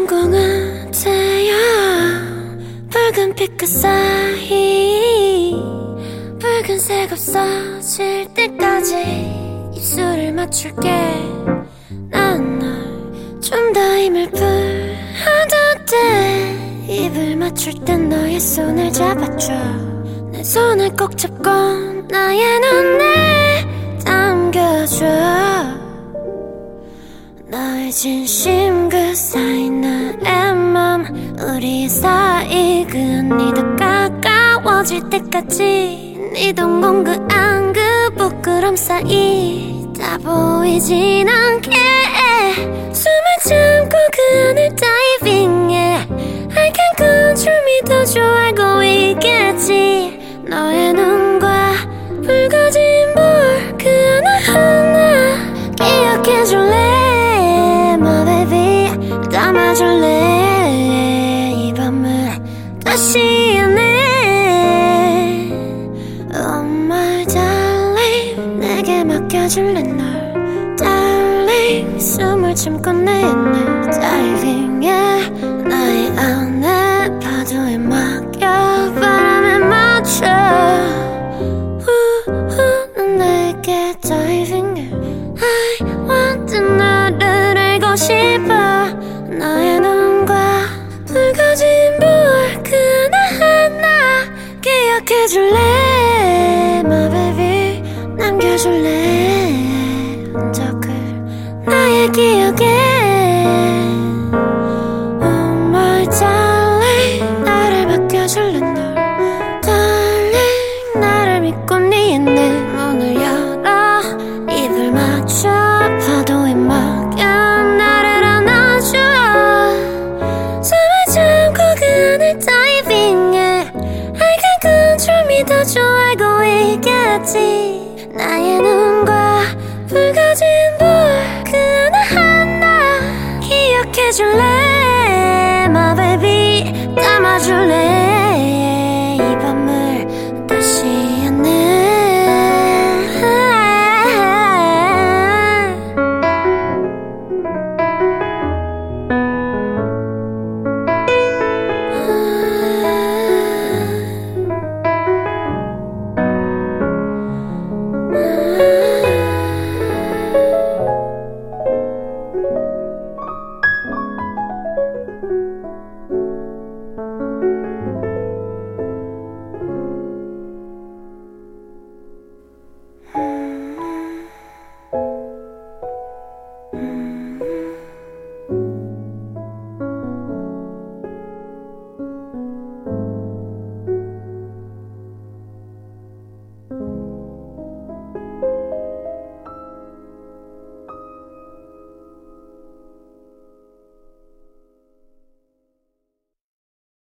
주인공은 태야. 붉은 빛깔 사이 붉은색 없어질 때까지 입술을 맞출게. 난 널 좀 더 힘을 풀어도 돼. 입을 맞출 땐 너의 손을 잡아줘. 내 손을 꼭 잡고 나의 눈에 담겨줘. 너의 진심 그 사이 나의 맘 우리의 사이 그 언니 더 가까워질 때까지 네 동공 그 안 그 부끄럼 사이 다 보이진 않게 숨을 참고 그 안을 다이빙해. I can control me 더 좋아하고 있겠지. 너의 눈과 붉어진 볼 그 하나하나 기억해줄래 my baby. 담아줄래 이 밤을 다시 안해. Oh my darling 내게 맡겨줄래 널 darling. 숨을 참고 내 안을 다이빙해. 나의 안에 파도에 맡겨 바람에 맞춰. 난 내게 다이빙해. I want 너를 알고 싶어. 너의 눈과 붉어진 볼 그 하나하나 기억해줄래 my baby. 남겨줄래 흔적을 나의 기억에. Oh my darling 나를 맡겨줄래 널 darling. 나를 믿고 네 내 문을 열어. 입을 맞춰 파도에 맡겨 나를 안아줘. 숨을 참고 그 안을 다이빙해. I can control me 더 좋아하고 있겠지. 나의 눈과 붉어진 볼 그 하나하나 기억해줄래 my baby. 담아줄래